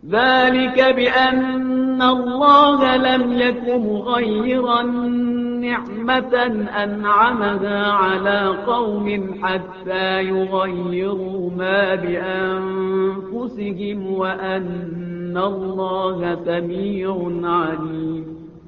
ذلك بأن الله لم يك مغيرا نعمة أنعمها على قوم حتى يغيروا ما بأنفسهم وأن الله سميع عليم.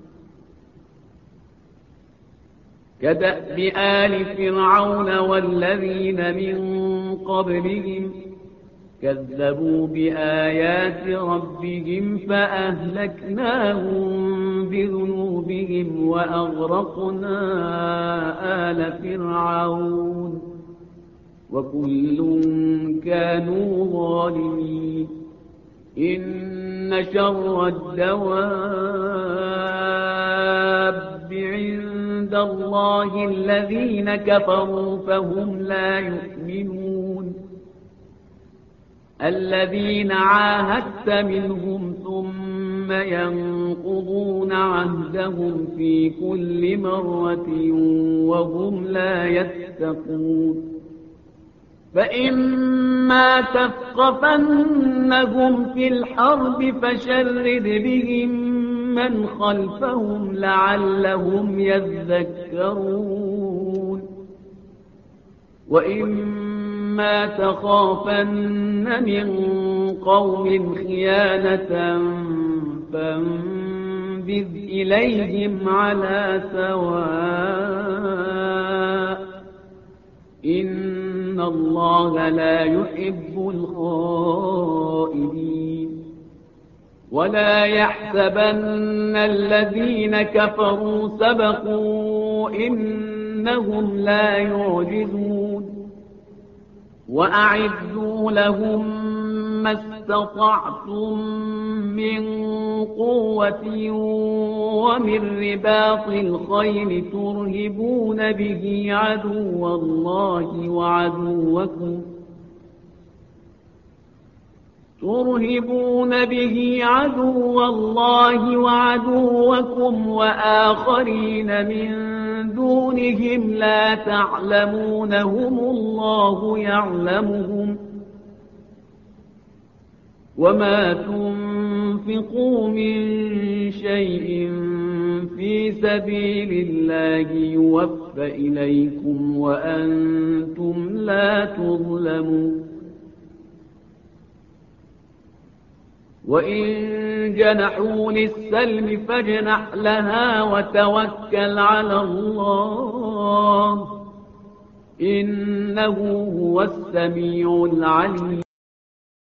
كدأب آل فرعون والذين من قبلهم كذبوا بآيات ربهم فأهلكناهم بذنوبهم وأغرقنا آل فرعون وكل كانوا ظالمين. إن شر الدواب عند الله الذين كفروا فهم لا يؤمنون. الذين عاهدت منهم ثم ينقضون عهدهم في كل مرة وهم لا يتقون. فإما تثقفنهم في الحرب فشرد بهم من خلفهم لعلهم يذكرون. وإما تخافن من قوم خيانة فانبذ إليهم على سواء إن الله لا يحب الخائنين. ولا يحسبن الذين كفروا سبقوا إنهم لا يعجزون. وأعدوا لهم ما استطعتم من قوة ومن رباط الخيل ترهبون به عدو الله وعدوكم وآخرين من دونهم لا تعلمونهم الله يعلمهم. وما تنفقوا من شيء في سبيل الله يوفى إليكم وأنتم لا تظلمون. وإن جنحوا للسلم فاجنح لها وتوكل على الله إنه هو السميع العليم.